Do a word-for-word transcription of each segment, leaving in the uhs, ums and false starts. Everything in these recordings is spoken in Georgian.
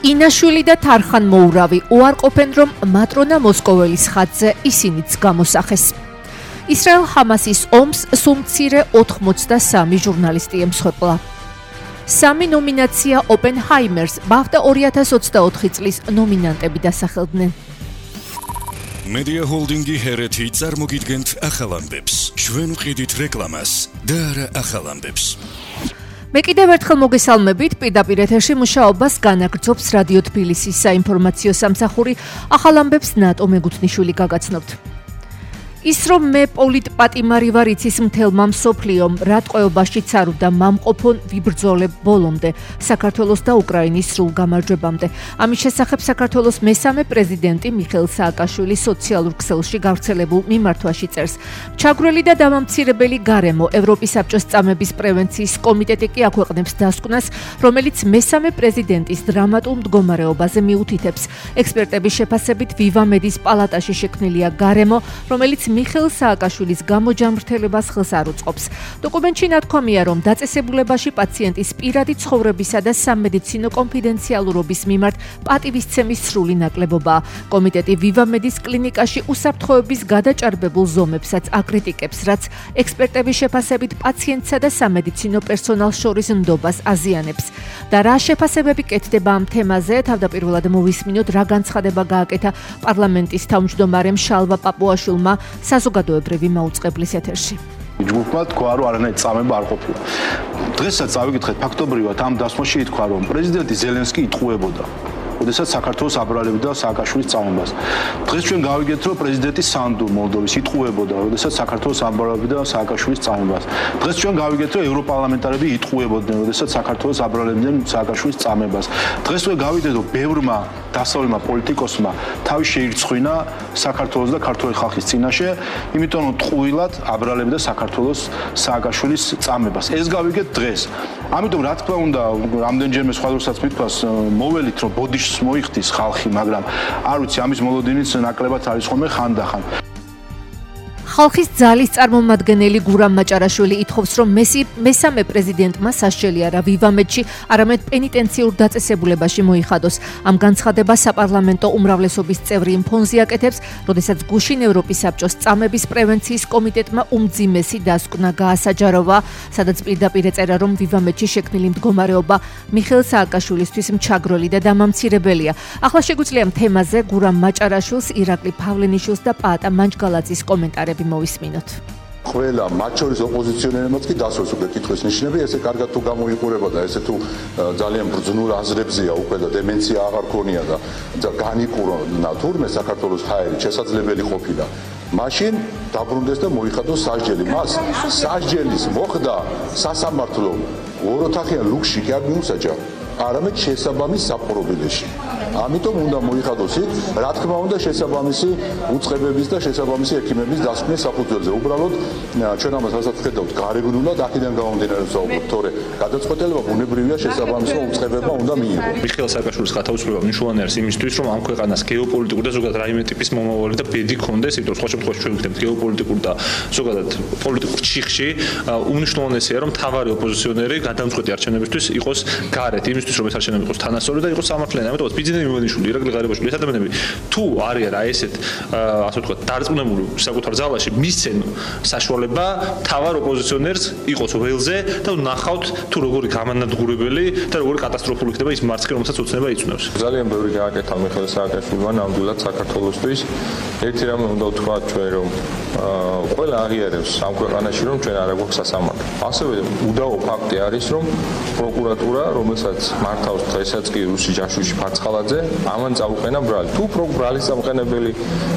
ინაშვილი და თარხან მოურავი უარყოფენ, რომ მატრონა მოსკოველის ხატზე ისინიც გამოსახეს. ისრაელ-ჰამასის ომს სულ მცირე ოთხმოცდასამი ჟურნალისტი ემსხვერპლა. სამი ნომინაცია ოპენჰაიმერს ბაფტა ორი ათას ოცდაოთხი წლის ნომინანტები დასახელდნენ. Media Holdingi ჰერეთი წარმოგიდგენთ ახალ ამბებს. ჩვენ ვყიდით რეკლამას და არა ახალ ამბებს. მე კიდევ ერთხელ მოგესალმებით, პირდაპირ ეთერში მუშაობას განაგრძობს რადიო თბილისის საინფორმაციო სამსახური. ახალ ამბებს ნატო მეგუთნიშვილი გაგაცნობთ. ის რომ მე პოლიტპატიმარი ვარ იცის მთელმა მსოფლიომ, რა ტყვეობაშიც არ უნდა მამყოფონ ვიბრძოლებ ბოლომდე საქართველოს და უკრაინის სრულ გამარჯვებამდე. ამის შესახებ საქართველოს მესამე პრეზიდენტი მიხეილ სააკაშვილი სოციალურ ქსელში გავრცელებულ მიმართვაში წერს. ჩაგვრელი და დამამცირებელი გარემო ევროპის საბჭოს წამების პრევენციის კომიტეტი კი აქვეყნებს დასკვნას, რომელიც მესამე პრეზიდენტის დრამატულ მდგომარეობაზე მიუთითებს. ექსპერტების შეფასებით ვივამედის პალატაში შექმნილია გარემო, რომელიც მიხეილ სააკაშვილის გამოჯანმრთელებას ხელს არ უწყობს. დოკუმენტში ნათქვამია, რომ დაწესებულებაში პაციენტის პირადი ცხოვრებისა და სამედიცინო კონფიდენციალურობის მიმართ პატივისცემის სრული ნაკლებობაა. კომიტეტი ვივამედის კლინიკაში უსაფრთხოების გადაჭარბებულ ზომებსაც აკრიტიკებს, რაც ექსპერტების შეფასებით პაციენტსა და სამედიცინო პერსონალს შორის ნდობას აზიანებს. და რა შეფასებები კეთდება ამ თემაზე, თავდაპირველად მოვისმინოთ, რა განცხადება გააკეთა პარლამენტის თავმჯდომარემ შალვა პაპუაშვილმა საზოგადოებრივი მაუწყებლის ეთერში. ჯგუფმა თქვა, რომ არანაირი წამება არ ყოფილა. დღესაც წავიკითხეთ ფაქტობრივად ამ დასმოში ითქვა, რომ პრეზიდენტი ზელენსკი იტყუებოდა, როდესაც საქართველოს აბრალებდა სააკაშვილის წამებას. დღეს ჩვენ გავიგეთ, რომ პრეზიდენტი სანდუ მოლდოვის იტყუებოდა, როდესაც საქართველოს აბრალებდა სააკაშვილის წამებას. დღეს ჩვენ გავიგეთ, რომ ევროპარლამენტარები იტყუებოდნენ, როდესაც საქართველოს აბრალებდნენ სააკაშვილის წამებას. დღეს ჩვენ გავიგეთ, რომ ბევრმა დასავლელმა პოლიტიკოსმა თავი შეირცხვინა საქართველოს და ქართული ხალხის წინაშე, იმიტომ რომ ტყუილად აბრალებდა საქართველოს სააკაშვილის წამებას. ეს გავიგეთ დღეს. ამიტომ რა თქმა უნდა, რამდენჯერმე სხვა დროსაც მithქვას, მოველით რომ ბოდიშს მოიხდის ხალხი, მაგრამ არ ვიცი, ამის მოლოდინიც ნაკლებად არის ხოლმე ხანდახან. ხალხის ძალის წარმომადგენელი გურამ მაჭარაშვილი ითხოვს, რომ მესამე პრეზიდენტმა სასჯელი არა ვივამედში, არამედ პენიტენციურ დაწესებულებაში მოიხადოს. ამ განცხადებას საპარლამენტო უმრავლესობის წევრი ფონზი აკეთებს, როდესაც გუშინ ევროპის საბჭოს წამების პრევენციის კომიტეტმა უმძიმესი დასკვნა გაასაჯაროვა, სადაც პირდაპირ ეწერა, რომ ვივამედში შექმნილი მდგომარეობა მიხეილ სააკაშვილისთვის მჩაგრელი და დამამცირებელია. ახლა შეგვიძლია ამ თემაზე გურამ მაჭარაშვილს, ირაკლი ფავლენიშვილს და პაატა მანჯგალაძის კომენტარები მოვისმინოთ. ყველა მათ შორის ოპოზიციონერებმაც კი დასვეს უკვე კითხვის ნიშნები, ესე კარგად თუ გამოიყურება და ესე თუ ძალიან ბრძნულ აზრებზეა უკვე და დემენცია აღარ ქონია და განიყურნა თურმე საქართველოს ჰაერით შესაძლებელი ყოფილა. მაშინ დაბრუნდეს და მოიხადოს სასჯელი. მას სასჯელის მოხდა სასამართლო ოროთახიან ლუქში კი არ მიუსაჯა, არამედ შესაბამის საპყრობილეში. ამიტომ უნდა მოიხადოს იქ, რა თქმა უნდა, შესაბამისი უწყებების და შესაბამისი ექიმების დასკვნის საფუძველზე. უბრალოდ ჩვენ ამას რასაც ვხედავთ, გარეგნულად აქედან გამომდინარე ვსაუბრობთ, თორე გადაწყვეტილება ბუნებრივია შესაბამისმა უწყებებმა უნდა მიიღოს. მიხეილ სააკაშვილის გათავისუფლება მნიშვნელოვანი არის იმისთვის, რომ ამ ქვეყანას გეოპოლიტიკური და ზოგადად რაიმე ტიპის მომავალი და ბედი ქონდეს, იმიტომ რომ სხვა შემთხვევაში ჩვენ ვიქნებთ გეოპოლიტიკურ და ზოგადად პოლიტიკურ ჩიხში. უმნიშვნელოვანესია, რომ მთავარი ოპოზიციონერი გადამწყვეტი არჩევნებისთვის იყოს გარეთ, იმისთვის რომ ეს არჩევნები იყოს თანასწორი და იყოს სამართლიანი. ამიტომაც ბიძინა იმონიშვილი, ირაკლი ღარიბაშვილი, ეს ადამიანები თუ არიან აი ესეთ ასე ვთქვათ, დარწმუნებული საკუთარ ძალაში, მისცენ საშუალება თავარ ოპოზიციონერს იყოს ველზე და ნახავთ თუ როგორი გამანადგურებელი და როგორი კატასტროფული ხდება ის მარცხი, რომელსაც ოცნება იწვნევს. ძალიან ბევრი გააკეთა მიხეილ სააკაშვილმა ნამდვილად საქართველოსთვის. ერთი რამე უნდა ვთქვა ჩვენ, რომ ყველა აღიარებს ამ ქვეყანაში, რომ ჩვენ არ აგვაქვს სასამართლო. ასევე უდავო ფაქტი არის, რომ პროკურატურა, რომელსაც მართავს დღესაც კი რუსი ჯაშუში ფარცხალაძე, ამან წაუყენა ბრალი. თუ ბრალის წამყენებელი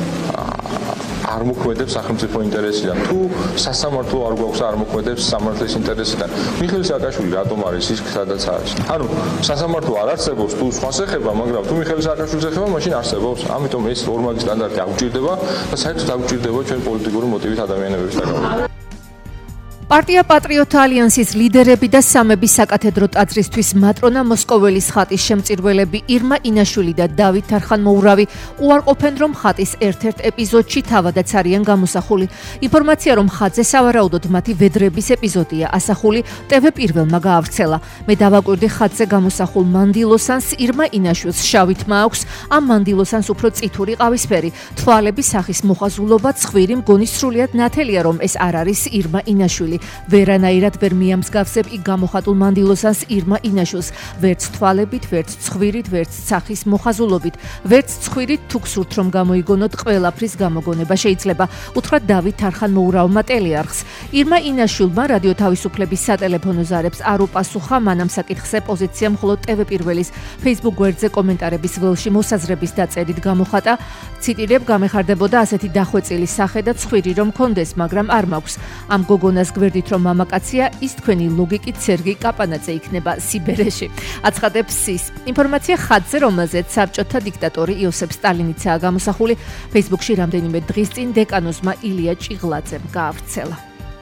არ მოქმედებს სახელმწიფო ინტერესიდან, თუ სასამართლო არ გვაქვს არ მოქმედებს სამართლის ინტერესიდან, მიხეილ სააკაშვილი რატომ არის ის, სადაც არის? ანუ სასამართლო არ არსებობს თუ სხვა შეხება, მაგრამ თუ მიხეილ სააკაშვილის ეხება, მაშინ არსებობს. ამიტომ ეს ორმაგი სტანდარტი აღჭირდება და საერთოდ აღჭირდება ჩვენ პოლიტიკური მოტივით ადამიანებისგან. პარტია პატრიოტთა ალიანსის ლიდერები და სამების საკათედრო ტაძრისთვის მატრონა მოსკოველის ხატის შემწირველები ირმა ინაშვილი და დავით თარხანმოურავი უარყოფენ, რომ ხატის ერთ-ერთ ეპიზოდში თავადაც არიან გამოსახული. ინფორმაცია, რომ ხატზე სავარაუდოდ მათი ვედრების ეპიზოდია ასახული, ტევ პირველმა გაავრცელა. მე დავაკვირდი ხატზე გამოსახულ მანდილოსანს, ირმა ინაშვილს შავი თმა აქვს, ამ მანდილოსანს უფრო წითური ყავისფერი, თვალების სახის მოხაზულობა ცხვირი, მგონი სრულიად ნათელია, რომ ეს არ არის ირმა ინაშვილი. ვერანაირად ვერ მიამსგავსებ იქ გამოხატულ მანდილოსანს ირმა ინაშვილს, ვერც თვალებით, ვერც ცხვირით, ვერც სახის მოხაზულობით, ვერც ცხვირით თუ გსურთ რომ გამოიგონოთ ყველაფრის გამოგონება შეიძლება, უთხრა დავით თარხანმოურავმა ტელეარხს. ირმა ინაშვილმა რადიო თავისუფლების სატელეფონო ზარებს არ უპასუხა, მანამ საკითხზე პოზიცია მხოლოდ ტევ პირველის Facebook გვერდზე კომენტარების ველში მოსაზრების დაწერით გამოხატა. ციტირებ, გამეხარდებოდა ასეთი დახვეწილი სახე და ცხვირი რომ კონდეს, მაგრამ არ მაქვს. ამ გოგონას გვერდით რომ მამაკაცია, ის თქვენი ლოგიკით სერგეი კაპანაძე იქნება სიბერეში. აცხადებს სის. ინფორმაცია ხატზე, რომელზეც საბჭოთა დიქტატორი იოსებ სტალინიცაა გამოსახული, Facebook-ში რამდენიმე დღის წინ დეკანოზმა ილია ჭიღლაძემ გაავრცელა.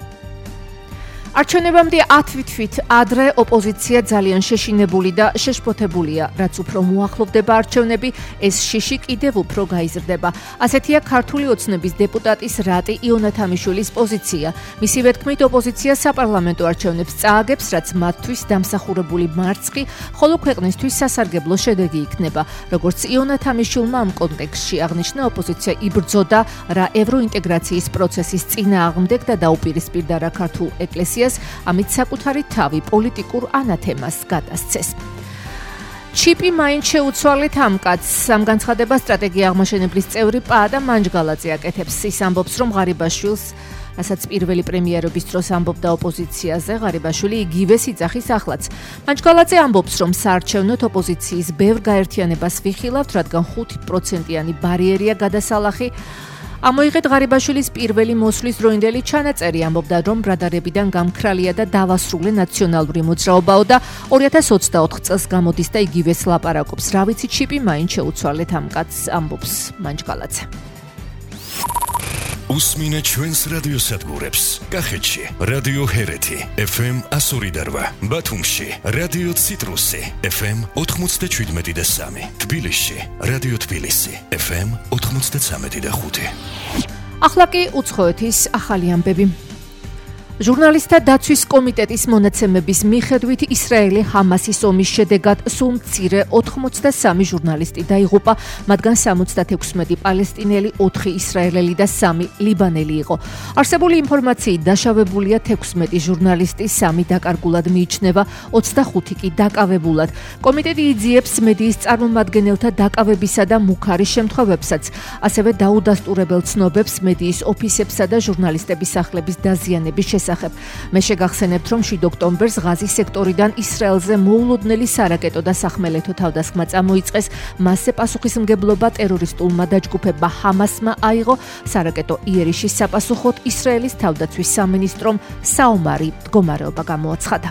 არჩევნებამდე ათი თვით ადრე ოპოზიცია ძალიან შეშინებული და შეშფოთებულია, რაც უფრო მოახლოვდება არჩევნები, ეს შიში კიდევ უფრო გაიზრდება. ასეთია ქართული ოცნების დეპუტატის რატი იონათამიშვილის პოზიცია. მისივე თქმით, ოპოზიცია საპარლამენტო არჩევნებს წააგებს, რაც მათთვის დამსახურებული მარცხი, ხოლო ქვეყნისთვის სასარგებლო შედეგი იქნება. როგორც იონათამიშვილმა ამ კონტექსტში აღნიშნა, ოპოზიცია იბრძოდა რა ევროინტეგრაციის პროცესის წინააღმდეგ და დაუპირისპირდა რა ქართულ ეკლესიას, ამით საკუთარი თავი პოლიტიკურ ანათემას გადასცეს. ჩიპი მაინც შეუცვალეთ ამ კაცს. ამ განცხადებას სტრატეგია აღმაშენებლის წევრი პაადა მანჯგალაძე აკეთებს. ის ამბობს, რომ ღარიბაშვილს, რასაც პირველი პრემიერობის დროს ამბობდა ოპოზიციაზე, ღარიბაშვილი იგივეს იძახის ახლაც. მანჯგალაძე ამბობს, რომ საარჩევნოდ ოპოზიციის ბევრ გაერთიანებას ვიხილავთ, რადგან ხუთი პროცენტიანი ბარიერია გადასალახი. ამოიღეთ ღარიბაშვილის პირველი მოსვლის დროინდელი ჩანაწერი, ამბობდა, რომ ბრადარებიდან გამქრალია და დავასრულე ნაციონალური მოძრაობაო და ორი ათას ოცდაოთხ წელს გამოდის და იგივეს ლაპარაკობს. რა ვიცი, ჩიპი მაინც შეუცვალეთ ამ კაცს, ამბობს მანჯგალაძე. უსმინე ჩვენს რადიოსადგურებს. კახეთში რადიო ჰერეთი ეფ ემ εκατო ორი და რვა, ბათუმში რადიო ციტრუსი ეფ ემ ოთხმოცდაშვიდმეტი და სამი, თბილისში რადიო თბილისი ეფ ემ ოთხმოცდაცამეტი და ხუთი. ახლა კი უცხოეთის ახალი ამბები. ჟურნალისტთა დაცვის კომიტეტის მონაცემების მიხედვით ისრაელი ჰამასის ომის შედეგად სულ მცირე ოთხმოცდასამი ჟურნალისტი დაიღუპა, მათგან სამოცდათექვსმეტი პალესტინელი, ოთხი ისრაელელი და სამი ლიბანელი იყო. არსებული ინფორმაციით დაშავებულია თექვსმეტი ჟურნალისტი, სამი დაკარგულად მიიჩნევა, ოცდახუთი კი დაკავებულად. კომიტეტი იძიებს მედიის წარმომადგენელთა დაკავებისა და მუქარის შემთხვევებსაც, ასევე დაუდასტურებელ ცნობებს მედიის ოფისებსა და ჟურნალისტების სახლების დაზიანების შესახებ. მე შეგახსენებთ, რომ შვიდ ოქტომბერს ღაზის სექტორიდან ისრაელზე მოულოდნელი სარაკეტო და სახმელეთო თავდასხმა წამოიწყეს. მასზე პასუხისმგებლობა ტერორისტულმა დაჯგუფებმა ჰამასმა აიღო. სარაკეტო იერიშის საპასუხოდ ისრაელის თავდაცვის სამინისტრომ საომარი მდგომარეობა გამოაცხადა.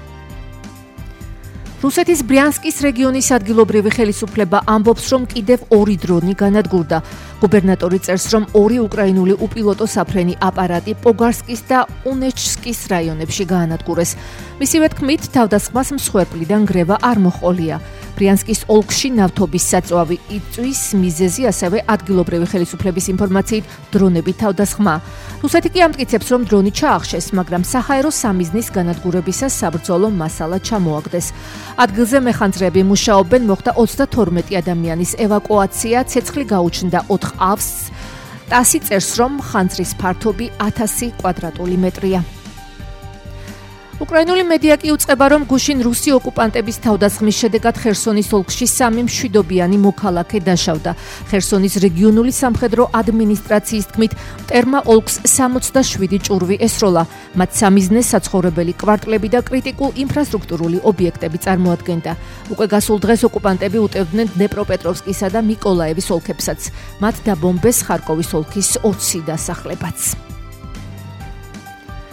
რუსეთის ბრიანსკის რეგიონის ადგილობრივი ხელისუფლება ამბობს, რომ კიდევ ორი დრონი განადგურდა. გუბერნატორი წერს, რომ ორი უკრაინული უპილოტო საფრენი აპარატი პოგარსკის და უნეჩსკის რაიონებში გაანადგურეს. მისივე თქმით, თავდასხმას მსხვერპლიდან გრევა არ მოჰყოლია. ბრიანსკის ოლქში ნავთობის საწვავი იწვის მიზეზი, ასევე ადგილობრივი ხელისუფლების ინფორმაციით დრონები თავდასხმა. რუსეთი კი ამტკიცებს, რომ დრონი ჩაახშეს, მაგრამ საჰაერო სამიზნის განადგურებისას საბრძოლო მასალა ჩამოაგდეს. ადგილზე მეხანძრეები მუშაობენ, მოხდა ოცდათორმეტი ადამიანის ევაკუაცია, ცეცხლი გაუჩნდა ოთხ ავს. ტასი წერს, რომ ხანძრის ფართობი ათასი კვადრატული მეტრია. უკრაინული მედია კი უწყება, რომ გუშინ რუსი ოკუპანტების თავდასხმის შედეგად ხერსონის ოლქში სამი მშვიდობიანი მოქალაქე დაშავდა. ხერსონის რეგიონული სამხედრო ადმინისტრაციის თქმით, მტერმა ოლქს სამოცდაშვიდი ჭურვი ესროლა. მათ სამიზნე საცხოვრებელი კვარტლები და კრიტიკულ ინფრასტრუქტურული ობიექტები წარმოადგენდა. უკვე გასულ დღეს ოკუპანტები უტევდნენ დნეპროპეტროვსკისა და მიკოლაევის ოლქებსაც. მათ დაბომბეს ხარკოვის ოლქის ოცი დასახლებაც.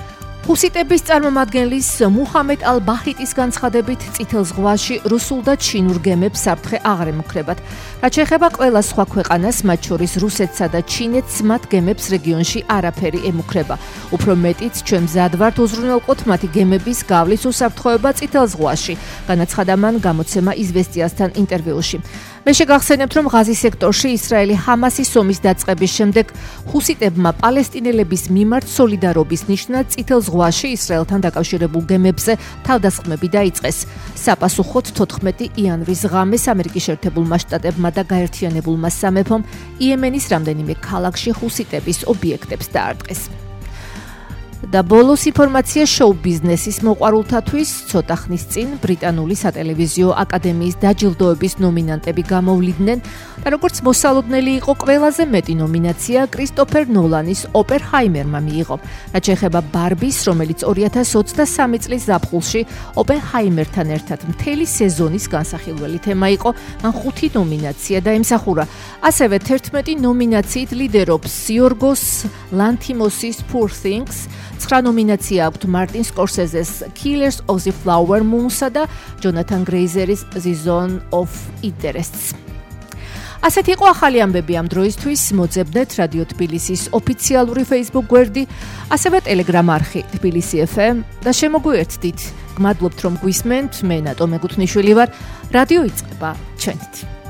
ჰუსიტების წარმომადგენლის მუჰამედ ალ-ბაჰიტის განცხადებით წითელ ზღვაში რუსულ და ჩინურ გემებს საფრთხე აღარ ემუქრებათ. რაც შეეხება ყველა სხვა ქვეყანას, მათ შორის რუსეთსა და ჩინეთს, მათ გემებს რეგიონში არაფერი ემუქრება. უფრო მეტიც, ჩვენ მზად ვართ უზრუნველყოთ მათი გემების გავლის უსაფრთხოება წითელ ზღვაში, განაცხადა მან გამოცემა იზვესტიასთან ინტერვიუში. მე შეგახსენებთ, რომ ღაზის სექტორში ისრაელი ჰამასის ომის დაწყების შემდეგ ჰუსიტებმა პალესტინელების მიმართ სოლიდარობის ნიშნად წითელ ზღვაში ისრაელთან დაკავშირებულ გემებზე თავდასხმები დაიწყეს. საპასუხოდ თოთხმეტი იანვრის ღამეს ამერიკის შეერთებულმა შტატებმა და გაერთიანებულმა სამეფომ იემენის რამდენიმე ქალაქში ჰუსიტების ობიექტებს დაარტყეს. და ბოლოს ინფორმაცია შოუ ბიზნესის მოყვარულთათვის ცოტა ხნის წინ ბრიტანული სატელევიზიო აკადემიის დაჯილდოების ნომინანტები გამოვლიდნენ და როგორც მოსალოდნელი იყო ყველაზე მეტი ნომინაცია კრისტოფერ ნოლანის ოპენჰაიმერმა მიიღო. რაც შეეხება ბარბის, რომელიც ორი ათას ოცდასამი წლის ზაფხულში ოპენჰაიმერთან ერთად მთელი სეზონის განსახილველი თემა იყო, მან ხუთი ნომინაცია დაიმსახურა. ასევე თერთმეტი ნომინაციით ლიდერობს იორგოს ლანთიმოსის Poor Things, ცხრა ნომინაცია აქვთ მარტინ სკორსეზეს Killers of the Flower Moon-სა და ჯონათან გრეიზერის The Zone of Interests. ასეთი იყო ახალი ამბები ამ დროისთვის. მოძებნეთ რადიო თბილისის ოფიციალური Facebook გვერდი, ასევე Telegram არხი თბილისი ეფ ემ და შემოგვიერთდით. გმადლობთ რომ გვისმენთ. მე ნატო მეგუთნიშვილი ვარ. რადიო იწყება ჩვენით.